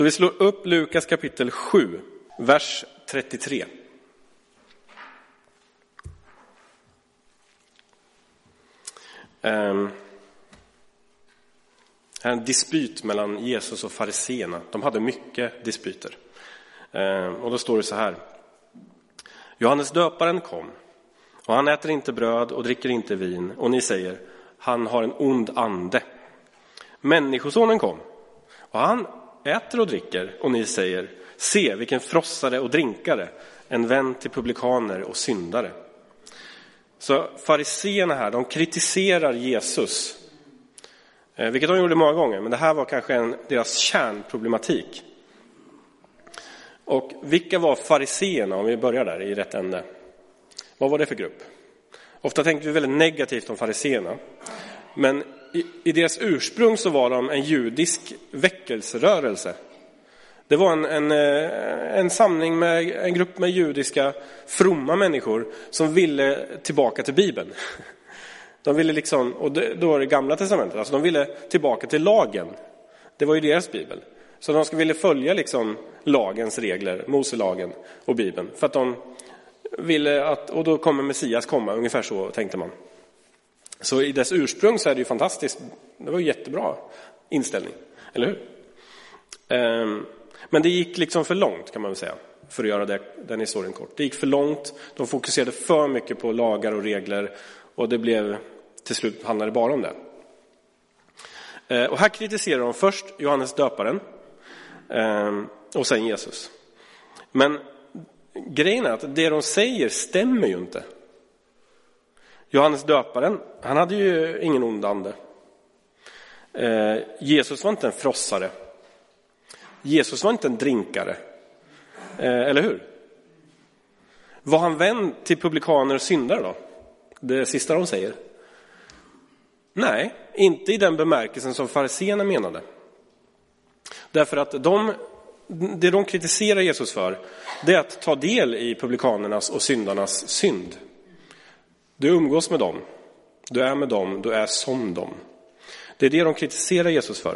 Så vi slår upp Lukas kapitel 7, vers 33. Här är en dispyt mellan Jesus och fariseerna. De hade mycket dispyter. Och då står det så här. Johannes döparen kom, och han äter inte bröd och dricker inte vin, och ni säger, han har en ond ande. Människosonen kom, och han äter och dricker, och ni säger, se vilken frossare och drinkare, en vän till publikaner och syndare. Så fariseerna här, de kritiserar Jesus, vilket de gjorde många gånger, men det här var kanske deras kärnproblematik. Och vilka var fariseerna, om vi börjar där i rätt ände? Vad var det för grupp? Ofta tänkte vi väldigt negativt om fariseerna. Men i deras ursprung så var de en judisk väckelserörelse. Det var en samling med en grupp med judiska fromma människor som ville tillbaka till Bibeln. De ville liksom, och då var det Gamla testamentet, alltså de ville tillbaka till lagen. Det var ju deras Bibel. Så de ville följa liksom lagens regler, Moselagen och Bibeln. För att de ville att, och då kommer Messias komma, ungefär så tänkte man. Så i dess ursprung så är det ju fantastiskt, det var ju jättebra inställning, eller hur? Men det gick liksom för långt, kan man väl säga, för att göra den historien kort. Det gick för långt, de fokuserade för mycket på lagar och regler, och det blev, till slut handlade det bara om det. Och här kritiserar de först Johannes döparen och sen Jesus. Men grejen är att det de säger stämmer ju inte. Johannes döparen, han hade ju ingen ond ande. Jesus var inte en frossare. Jesus var inte en drinkare. Eller hur? Var han vän till publikaner och syndare då? Det sista de säger. Nej, inte i den bemärkelsen som fariseerna menade. Därför att det de kritiserar Jesus för, det är att ta del i publikanernas och syndarnas synd. Du umgås med dem, du är med dem, du är som dem. Det är det de kritiserar Jesus för.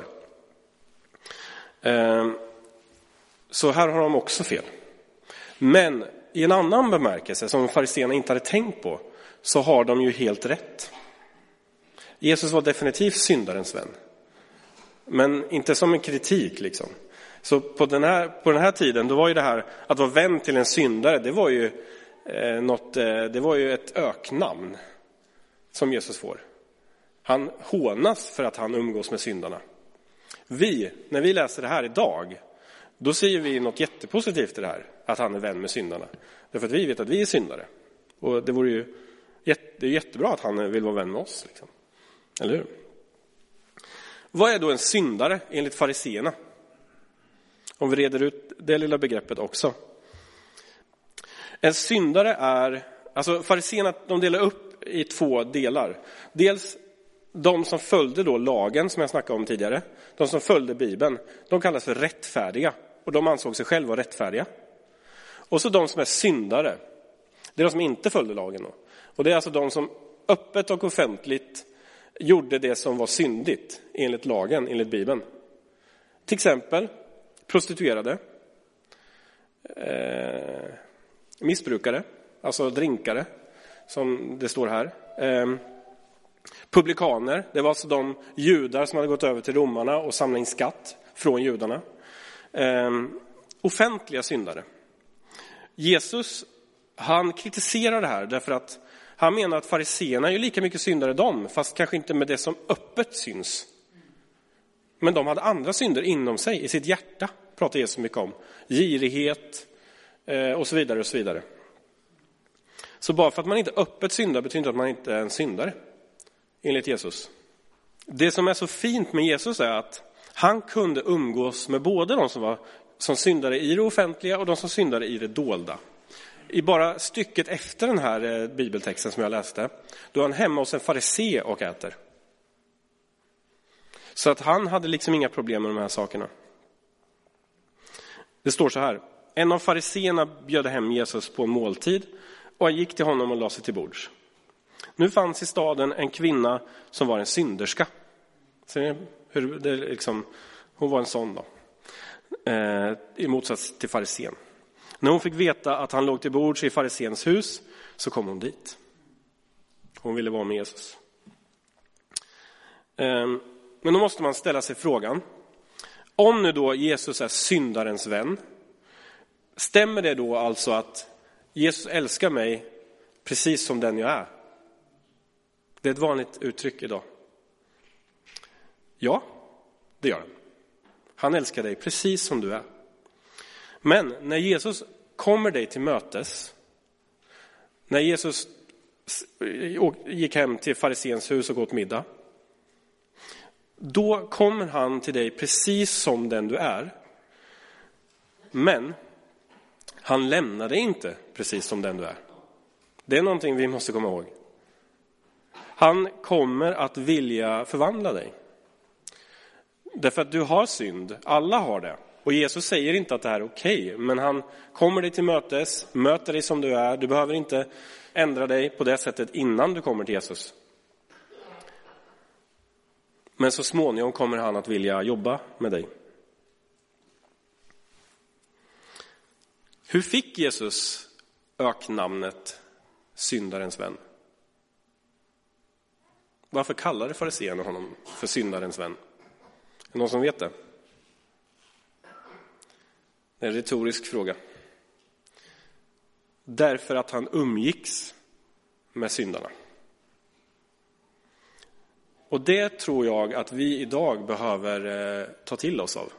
Så här har de också fel. Men i en annan bemärkelse som fariseerna inte hade tänkt på, så har de ju helt rätt. Jesus var definitivt syndarens vän. Men inte som en kritik liksom. Så på den här tiden, då var ju det här att vara vän till en syndare, det var ju ett öknamn som Jesus får. Han hånas för att han umgås med syndarna. När vi läser det här idag, då säger vi något jättepositivt i det här, att han är vän med syndarna. Därför att vi vet att vi är syndare. Och det är jättebra att han vill vara vän med oss. Liksom. Eller hur? Vad är då en syndare enligt fariseerna? Om vi reder ut det lilla begreppet också. En syndare är, alltså fariseerna, de delar upp i två delar. Dels de som följde då lagen som jag snackade om tidigare. De som följde Bibeln, de kallas för rättfärdiga. Och de ansåg sig själva rättfärdiga. Och så de som är syndare. Det är de som inte följde lagen då. Och det är alltså de som öppet och offentligt gjorde det som var syndigt enligt lagen, enligt Bibeln. Till exempel prostituerade, missbrukare, alltså drinkare, som det står här. Publikaner, det var alltså de judar som hade gått över till romarna och samlat in skatt från judarna. Offentliga syndare. Jesus, han kritiserar det här därför att han menar att fariseerna är ju lika mycket syndare de, fast kanske inte med det som öppet syns. Men de hade andra synder inom sig, i sitt hjärta, pratar Jesus mycket om. Girighet och så vidare och så vidare. Så bara för att man inte öppet syndar betyder inte att man inte är en syndare, enligt Jesus. Det som är så fint med Jesus är att han kunde umgås med både de som syndade i det offentliga och de som syndade i det dolda. I bara stycket efter den här bibeltexten som jag läste, då är han hemma hos en farisé och äter. Så att han hade liksom inga problem med de här sakerna. Det står så här. En av fariséerna bjöd hem Jesus på en måltid och han gick till honom och la sig till bords. Nu fanns i staden en kvinna som var en synderska. Ser ni hur det liksom, hon var en sån då. i motsats till farisén. När hon fick veta att han låg till bords i fariséns hus så kom hon dit. Hon ville vara med Jesus. Men då måste man ställa sig frågan. Om nu då Jesus är syndarens vän, stämmer det då alltså att Jesus älskar mig precis som den jag är? Det är ett vanligt uttryck idag. Ja, det gör han. Han älskar dig precis som du är. Men när Jesus kommer dig till mötes, när Jesus gick hem till fariséns hus och åt middag, då kommer han till dig precis som den du är. Men han lämnar dig inte precis som den du är. Det är någonting vi måste komma ihåg. Han kommer att vilja förvandla dig. Därför att du har synd. Alla har det. Och Jesus säger inte att det här är okej. Men han kommer dig till mötes, möter dig som du är. Du behöver inte ändra dig på det sättet innan du kommer till Jesus. Men så småningom kommer han att vilja jobba med dig. Hur fick Jesus öknamnet syndarens vän? Varför kallade fariséerna honom för syndarens vän? Är det någon som vet det? Det är en retorisk fråga. Därför att han umgicks med syndarna. Och det tror jag att vi idag behöver ta till oss av.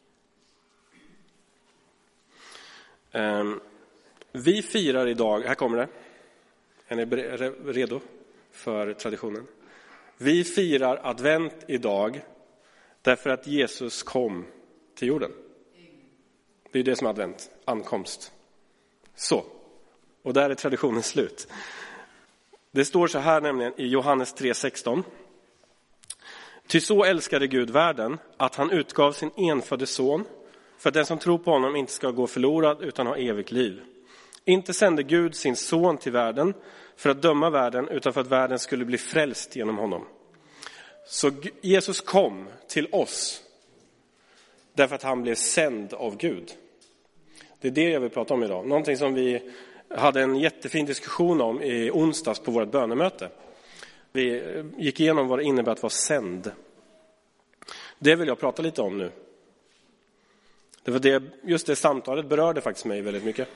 Vi firar idag, här kommer det. Är ni redo för traditionen? Vi firar advent idag därför att Jesus kom till jorden. Det är det som är advent, ankomst. Så, och där är traditionen slut. Det står så här nämligen i Johannes 3:16. Ty så älskade Gud världen att han utgav sin enfödde son för att den som tror på honom inte ska gå förlorad utan ha evigt liv. Inte sände Gud sin son till världen för att döma världen utan för att världen skulle bli frälst genom honom. Så Jesus kom till oss därför att han blev sänd av Gud. Det är det jag vill prata om idag. Någonting som vi hade en jättefin diskussion om i onsdags på vårt bönemöte. Vi gick igenom vad det innebär att vara sänd. Det vill jag prata lite om nu. Just det samtalet berörde faktiskt mig väldigt mycket.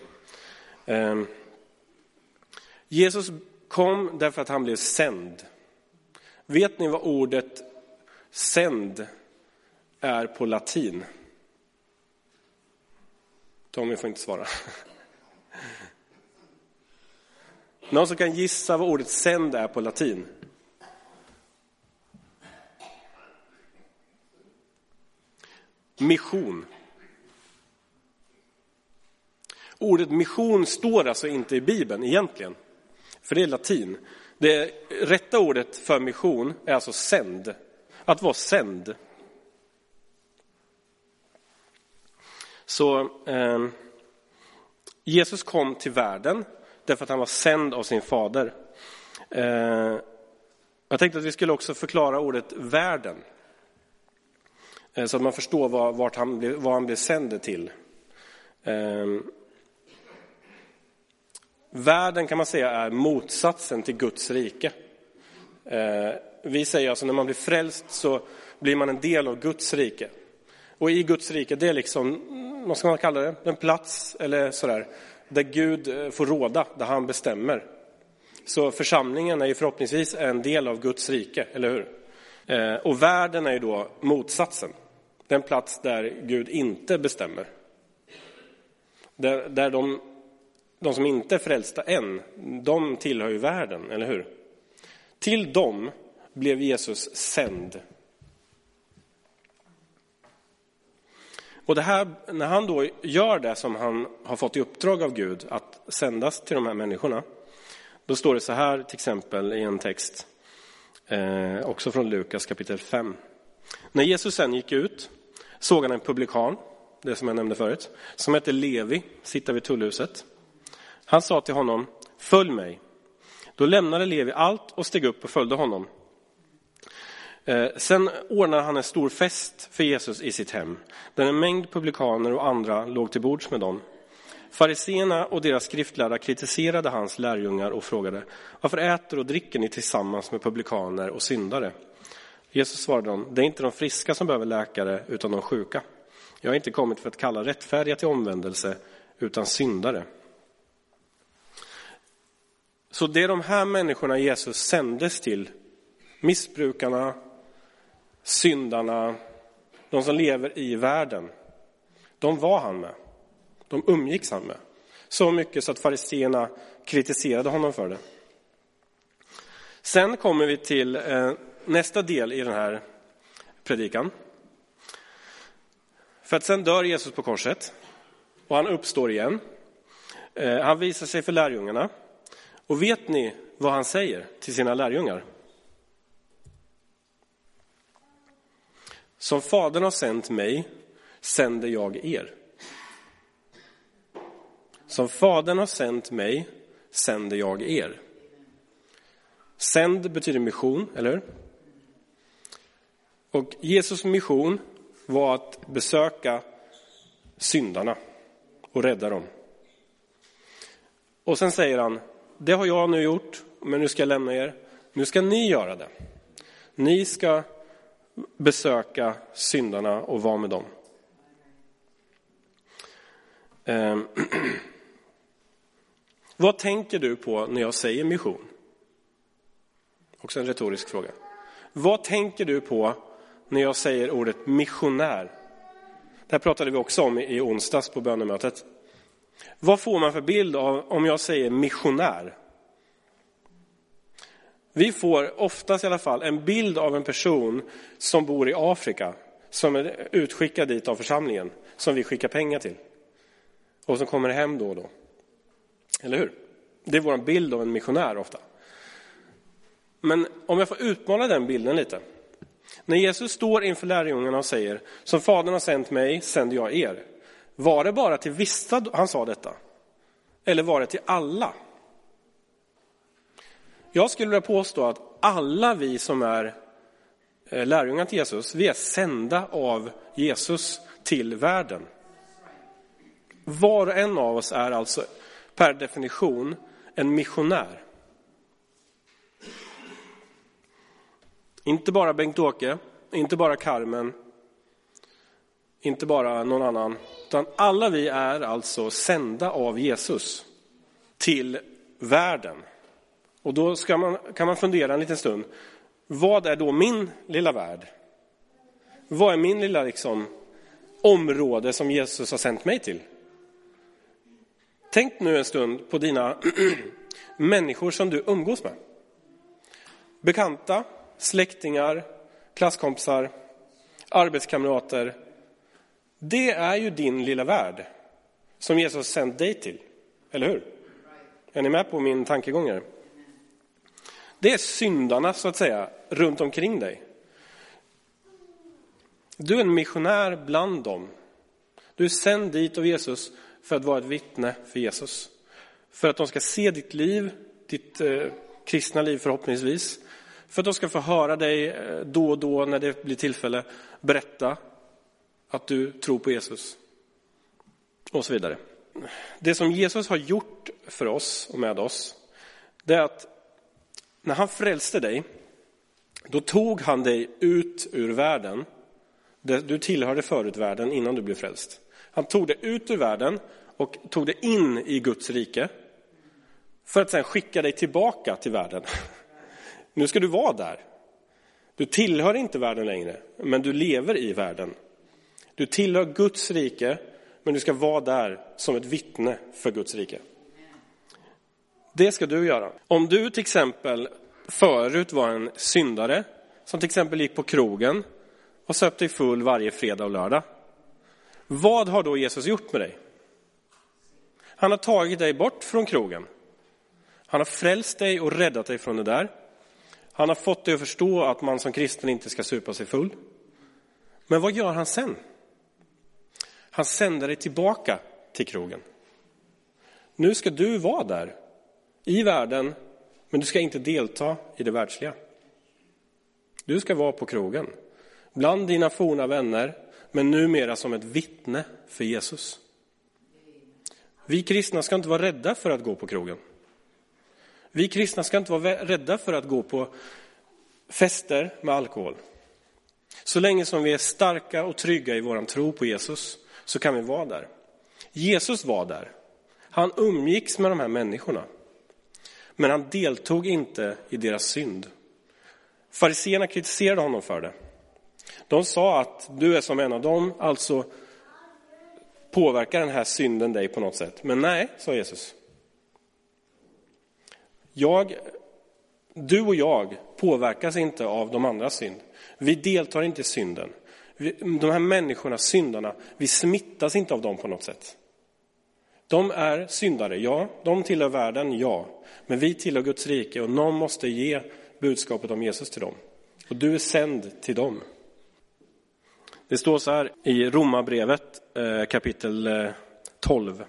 Jesus kom därför att han blev sänd. Vet ni vad ordet sänd är på latin? Tommy får inte svara. Någon som kan gissa vad ordet sänd är på latin? Mission. Ordet mission står alltså inte i Bibeln egentligen. För det är latin. Det rätta ordet för mission är alltså sänd. Att vara sänd. Så Jesus kom till världen därför att han var sänd av sin fader. Jag tänkte att vi skulle också förklara ordet världen. Så att man förstår vad han blev sänd till. Världen kan man säga är motsatsen till Guds rike. Vi säger alltså när man blir frälst så blir man en del av Guds rike. Och i Guds rike, det är liksom, vad ska man kalla det? En plats eller sådär. Där Gud får råda, där han bestämmer. Så församlingen är ju förhoppningsvis en del av Guds rike, eller hur? Och världen är ju då motsatsen. Den plats där Gud inte bestämmer. Där de som inte är frälsta än, de tillhör ju världen, eller hur? Till dem blev Jesus sänd. Och det här, när han då gör det som han har fått i uppdrag av Gud att sändas till de här människorna, då står det så här till exempel i en text, också från Lukas kapitel 5. När Jesus sen gick ut såg han en publikan, det som jag nämnde förut, som hette Levi, sitta vid tullhuset. Han sa till honom, följ mig. Då lämnade Levi allt och steg upp och följde honom. Sen ordnar han en stor fest för Jesus i sitt hem, där en mängd publikaner och andra låg till bords med dem. Fariseerna och deras skriftlärda kritiserade hans lärjungar och frågade: varför äter och dricker ni tillsammans med publikaner och syndare? Jesus svarade dem: det är inte de friska som behöver läkare utan de sjuka. Jag har inte kommit för att kalla rättfärdiga till omvändelse utan syndare. Så det är de här människorna Jesus sändes till: missbrukarna, syndarna, de som lever i världen. De var han med. De umgicks han med. Så mycket så att fariseerna kritiserade honom för det. Sen kommer vi till nästa del i den här predikan. För att sen dör Jesus på korset och han uppstår igen. Han visar sig för lärjungarna. Och vet ni vad han säger till sina lärjungar? Som Fadern har sänt mig, sänder jag er. Som Fadern har sänt mig, sänder jag er. Sänd betyder mission, eller hur? Och Jesus mission var att besöka syndarna och rädda dem. Och sen säger han: det har jag nu gjort, men nu ska jag lämna er. Nu ska ni göra det. Ni ska besöka syndarna och vara med dem. Vad tänker du på när jag säger mission? Också en retorisk fråga. Vad tänker du på när jag säger ordet missionär? Det här pratade vi också om i onsdags på bönemötet. Vad får man för bild av om jag säger missionär? Vi får oftast i alla fall en bild av en person som bor i Afrika, som är utskickad dit av församlingen, som vi skickar pengar till och som kommer hem då och då. Eller hur? Det är vår bild av en missionär ofta. Men om jag får utmana den bilden lite. När Jesus står inför lärjungarna och säger: som Fadern har sänt mig, sänder jag er. Var det bara till vissa han sa detta? Eller var det till alla? Jag skulle vilja påstå att alla vi som är lärjungar till Jesus, vi är sända av Jesus till världen. Var och en av oss är alltså per definition en missionär. Inte bara Bengt-Åke, inte bara Carmen, inte bara någon annan, utan alla vi är alltså sända av Jesus till världen. Och då kan man fundera en liten stund. Vad är då min lilla värld? Vad är min lilla område som Jesus har sänt mig till? Tänk nu en stund på dina människor som du umgås med. Bekanta, släktingar, klasskompisar, arbetskamrater. Det är ju din lilla värld som Jesus har sänt dig till. Eller hur? Är ni med på min tankegång här? Det är syndarna så att säga runt omkring dig. Du är en missionär bland dem. Du är sänd dit av Jesus för att vara ett vittne för Jesus. För att de ska se ditt liv, ditt kristna liv förhoppningsvis. För att de ska få höra dig då och då när det blir tillfälle berätta att du tror på Jesus. Och så vidare. Det som Jesus har gjort för oss och med oss, det är att när han frälste dig, då tog han dig ut ur världen. Du tillhörde förut världen innan du blev frälst. Han tog dig ut ur världen och tog dig in i Guds rike. För att sedan skicka dig tillbaka till världen. Nu ska du vara där. Du tillhör inte världen längre, men du lever i världen. Du tillhör Guds rike, men du ska vara där som ett vittne för Guds rike. Det ska du göra. Om du till exempel förut var en syndare, som till exempel gick på krogen och söp dig full varje fredag och lördag. Vad har då Jesus gjort med dig? Han har tagit dig bort från krogen. Han har frälst dig och räddat dig från det där. Han har fått dig att förstå att man som kristen inte ska supa sig full. Men vad gör han sen? Han sänder dig tillbaka till krogen. Nu ska du vara där i världen, men du ska inte delta i det världsliga. Du ska vara på krogen. Bland dina forna vänner, men numera som ett vittne för Jesus. Vi kristna ska inte vara rädda för att gå på krogen. Vi kristna ska inte vara rädda för att gå på fester med alkohol. Så länge som vi är starka och trygga i våran tro på Jesus så kan vi vara där. Jesus var där. Han umgicks med de här människorna. Men han deltog inte i deras synd. Fariseerna kritiserade honom för det. De sa att du är som en av dem, alltså påverkar den här synden dig på något sätt. Men nej, sa Jesus. Du och jag påverkas inte av de andras synd. Vi deltar inte i synden. De här människorna, syndarna, vi smittas inte av dem på något sätt. De är syndare, ja. De tillhör världen, ja. Men vi tillhör Guds rike och någon måste ge budskapet om Jesus till dem. Och du är sänd till dem. Det står så här i Romarbrevet kapitel 12.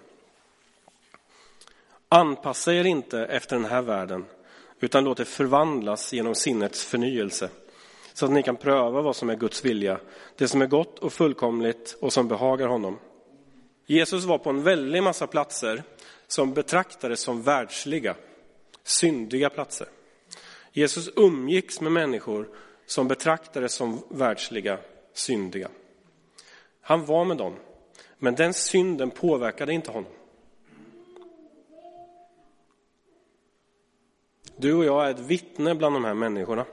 Anpassa er inte efter den här världen, utan låt er förvandlas genom sinnets förnyelse, så att ni kan pröva vad som är Guds vilja, det som är gott och fullkomligt och som behagar honom. Jesus var på en väldig massa platser som betraktades som världsliga, syndiga platser. Jesus umgicks med människor som betraktades som världsliga, syndiga. Han var med dem, men den synden påverkade inte honom. Du och jag är ett vittne bland de här människorna.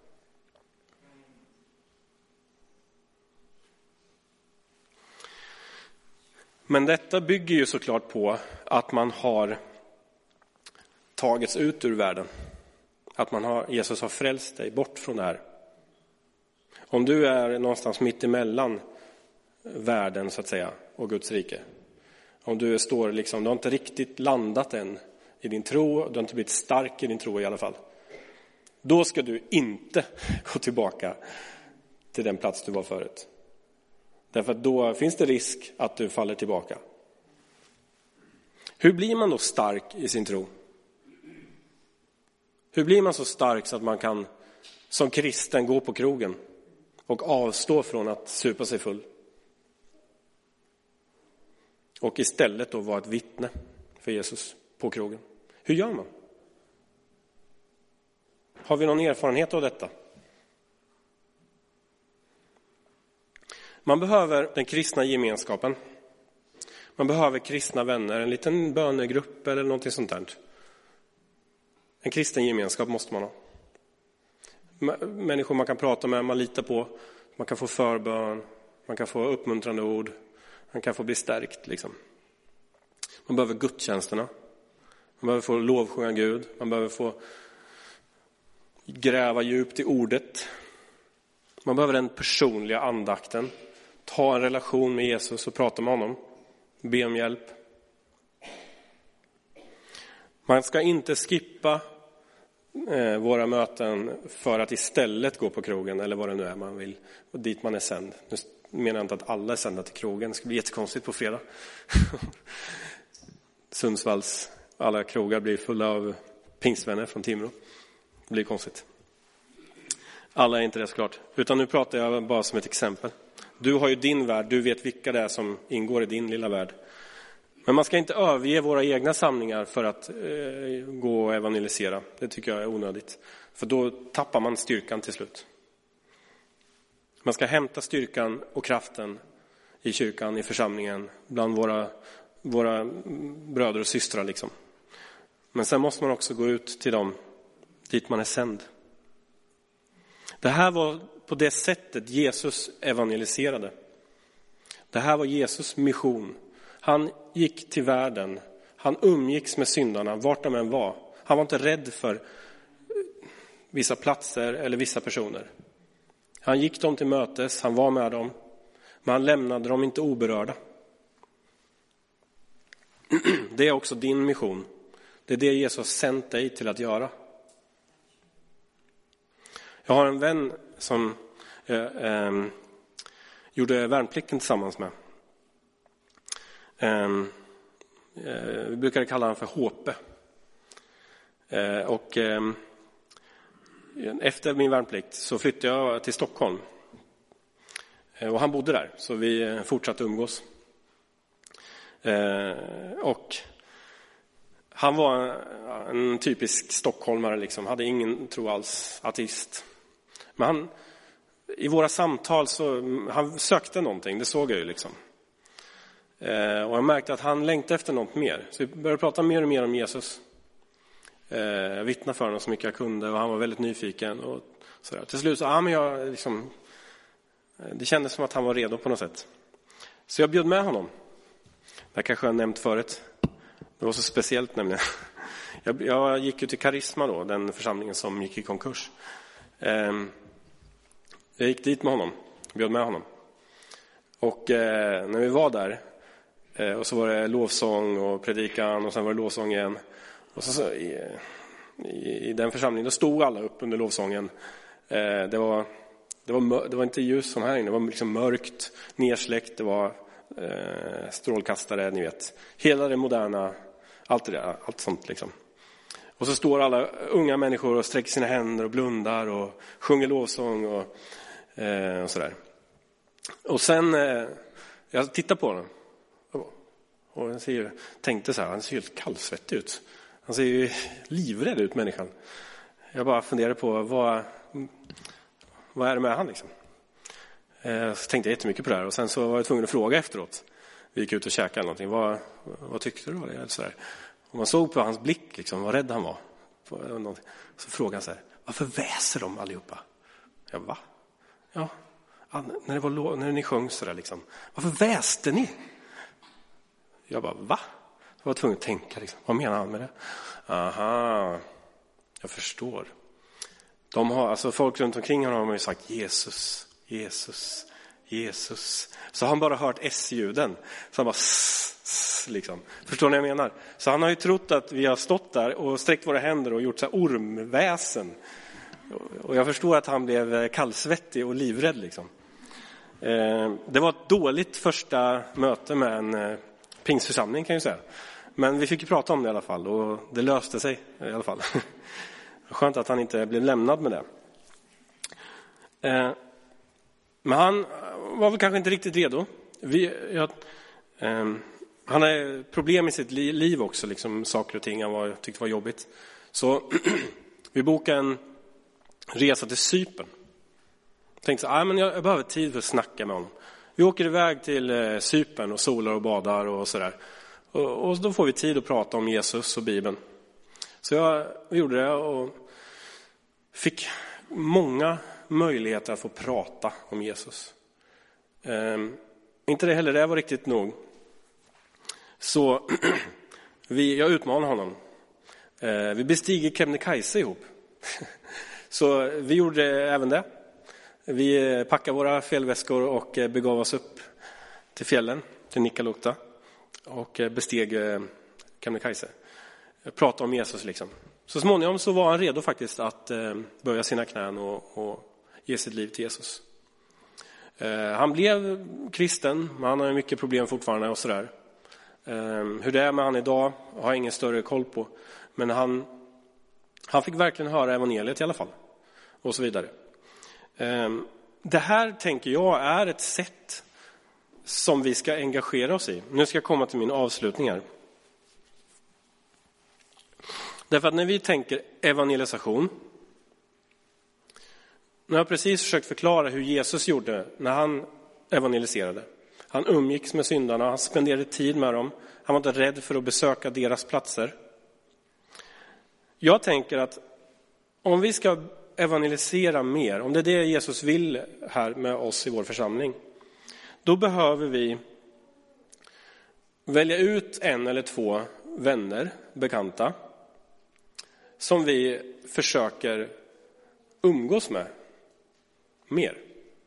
Men detta bygger ju såklart på att man har tagits ut ur världen. Att Jesus har frälst dig bort från det här. Om du är någonstans mitt emellan världen så att säga och Guds rike. Om du står liksom, du har inte riktigt landat än i din tro, du har inte blivit stark i din tro i alla fall. Då ska du inte gå tillbaka till den plats du var förut. Därför att då finns det risk att du faller tillbaka. Hur blir man då stark i sin tro? Hur blir man så stark så att man kan som kristen gå på krogen och avstå från att supa sig full? Och istället då vara ett vittne för Jesus på krogen. Hur gör man? Har vi någon erfarenhet av detta? Man behöver den kristna gemenskapen. Man behöver kristna vänner, en liten bönegrupp eller någonting sånt där. En kristen gemenskap måste man ha. Människor man kan prata med, man litar på. Man kan få förbön, man kan få uppmuntrande ord. Man kan få bli stärkt liksom. Man behöver gudstjänsterna. Man behöver få lovsjunga Gud. Man behöver få gräva djupt i ordet. Man behöver den personliga andakten. Ta en relation med Jesus och prata med honom. Be om hjälp. Man ska inte skippa våra möten för att istället gå på krogen eller vad det nu är man vill. Och dit man är sänd. Nu menar jag inte att alla är sända till krogen. Det ska bli jättekonstigt på fredag. Sundsvalls alla krogar blir fulla av pingstvänner från Timrå. Det blir konstigt. Alla är inte det såklart. Utan nu pratar jag bara som ett exempel. Du har ju din värld. Du vet vilka det är som ingår i din lilla värld. Men man ska inte överge våra egna samlingar för att gå och evangelisera. Det tycker jag är onödigt. För då tappar man styrkan till slut. Man ska hämta styrkan och kraften i kyrkan, i församlingen, bland våra bröder och systrar liksom. Men sen måste man också gå ut till dem dit man är sänd. Det här var på det sättet Jesus evangeliserade. Det här var Jesus mission. Han gick till världen. Han umgicks med syndarna vart de än var. Han var inte rädd för vissa platser eller vissa personer. Han gick dem till mötes, han var med dem. Men han lämnade dem inte oberörda. Det är också din mission. Det är det Jesus har sänt dig till att göra. Jag har en vän som gjorde värnplikten tillsammans med. Vi brukade kalla honom för Håpe. efter min värnplikt så flyttade jag till Stockholm. Och han bodde där, så vi fortsatte umgås. Och han var en typisk stockholmare liksom, hade ingen tro alls, ateist. Men i våra samtal så han sökte någonting, det såg jag ju liksom. Och jag märkte att han längtade efter något mer. Så vi började prata mer och mer om Jesus. Jag vittnade för honom så mycket jag kunde och han var väldigt nyfiken. Och sådär. Till slut så, men jag liksom, det kändes som att han var redo på något sätt. Så jag bjöd med honom. Det kanske jag nämnt förut. Det var så speciellt nämligen. Jag gick ju till Karisma då, den församlingen som gick i konkurs. Jag gick dit med honom, bjöd med honom. Och när vi var där, och så var det lovsång och predikan och sen var det lovsång igen. Och så i den församlingen, då stod alla upp under lovsången. Det var inte ljus som här inne, det var liksom mörkt, nersläckt, det var strålkastare, ni vet. Hela det moderna, allt det där, allt sånt liksom. Och så står alla unga människor och sträcker sina händer och blundar och sjunger lovsång och sådär. Och sen, jag tittar på honom och jag tänkte så här, han ser helt kallsvettig ut. Han ser ju livrädd ut, människan. Jag bara funderade på, vad är det med han liksom? Så tänkte jag jättemycket på det här och sen så var jag tvungen att fråga efteråt. Vi gick ut och käkade någonting. Vad tyckte du? Eller så där. Och man såg på hans blick liksom, vad rädd han var. Så frågade han så här, varför väser de allihopa? Jag va? Ja, när ni sjöng så där liksom. Varför väste ni? Jag bara, va? Jag var tvungen att tänka liksom. Vad menar han med det? Aha, jag förstår. Folk runt omkring honom har ju sagt Jesus, Jesus, Jesus. Så har han bara hört S-ljuden. Så han bara liksom. Förstår ni vad jag menar? Så han har ju trott att vi har stått där och sträckt våra händer och gjort så här ormväsen. Och jag förstår att han blev kallsvettig och livrädd liksom. Det var ett dåligt första möte med en pingsförsamling kan jag säga. Men vi fick ju prata om det i alla fall och det löste sig i alla fall. Skönt att han inte blev lämnad med det. Men han var väl kanske inte riktigt redo. Han har problem i sitt liv också, liksom saker och ting han tyckte var jobbigt. Så vi bokade en resa till Cypern. Tänkte så, men jag behöver tid för att snacka med honom. Vi åker iväg till Cypern och solar och badar och sådär. Och då får vi tid att prata om Jesus och Bibeln. Så jag gjorde det och fick många möjligheter att få prata om Jesus. Inte det heller, det var riktigt nog. Så jag utmanade honom. Vi bestiger Kebnekaise ihop. Så vi gjorde även det. Vi packade våra fjällväskor och begav oss upp till fjällen, till Nikkaluokta. Och besteg Kebnekaise. Pratade om Jesus liksom. Så småningom så var han redo faktiskt att böja sina knän och ge sitt liv till Jesus. Han blev kristen, men han har mycket problem fortfarande och sådär. Hur det är med han idag har jag ingen större koll på. Men han fick verkligen höra evangeliet i alla fall. Och så vidare. Det här tänker jag är ett sätt som vi ska engagera oss i. Nu ska jag komma till min avslutning här. Därför att när vi tänker evangelisation. Nu har jag precis försökt förklara hur Jesus gjorde när han evangeliserade. Han umgicks med syndarna, han spenderade tid med dem. Han var inte rädd för att besöka deras platser. Jag tänker att om vi ska evangelisera mer, om det är det Jesus vill här med oss i vår församling, då behöver vi välja ut en eller två vänner, bekanta, som vi försöker umgås med mer.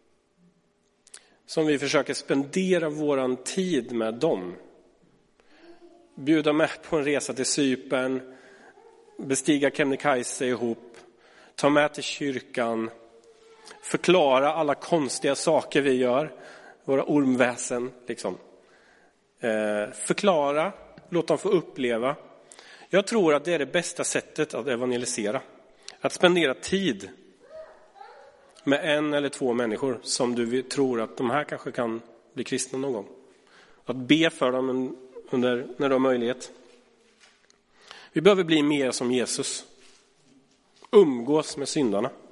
Som vi försöker spendera våran tid med dem. Bjuda med på en resa till Cypern, bestiga Kebnekaise ihop, ta med till kyrkan, förklara alla konstiga saker vi gör, våra ormväsen liksom. Förklara, låt dem få uppleva. Jag tror att det är det bästa sättet att evangelisera. Att spendera tid med en eller två människor som du tror att de här kanske kan bli kristna någon gång. Att be för dem när du har möjlighet. Vi behöver bli mer som Jesus. Umgås med syndarna.